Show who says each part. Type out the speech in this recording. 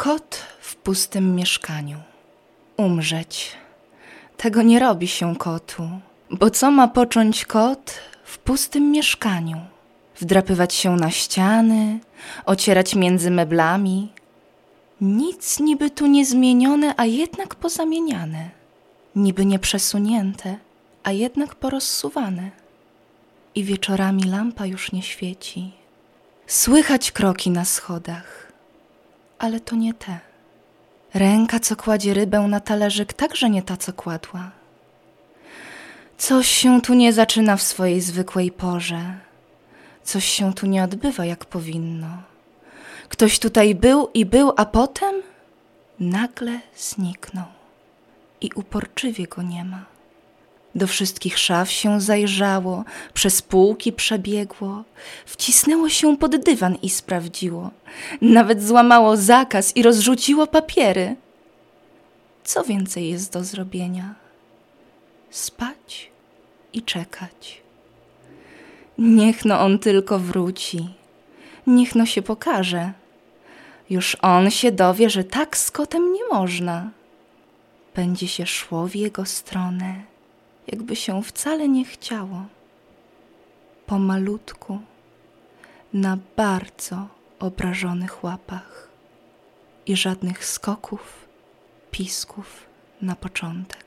Speaker 1: Kot w pustym mieszkaniu. Umrzeć. Tego nie robi się kotu, bo co ma począć kot w pustym mieszkaniu? Wdrapywać się na ściany, ocierać między meblami. Nic niby tu nie zmienione, a jednak pozamieniane. Niby nie przesunięte, a jednak porozsuwane. I wieczorami lampa już nie świeci. Słychać kroki na schodach, ale to nie te. Ręka, co kładzie rybę na talerzyk, także nie ta, co kładła. Coś się tu nie zaczyna w swojej zwykłej porze. Coś się tu nie odbywa, jak powinno. Ktoś tutaj był, a potem nagle zniknął i uporczywie go nie ma. Do wszystkich szaf się zajrzało, przez półki przebiegło, wcisnęło się pod dywan i sprawdziło. Nawet złamało zakaz i rozrzuciło papiery. Co więcej jest do zrobienia? Spać i czekać. Niech no on tylko wróci, niech no się pokaże. Już on się dowie, że tak z kotem nie można. Będzie się szło w jego stronę, jakby się wcale nie chciało. Pomalutku, na bardzo obrażonych łapach i żadnych skoków, pisków na początek.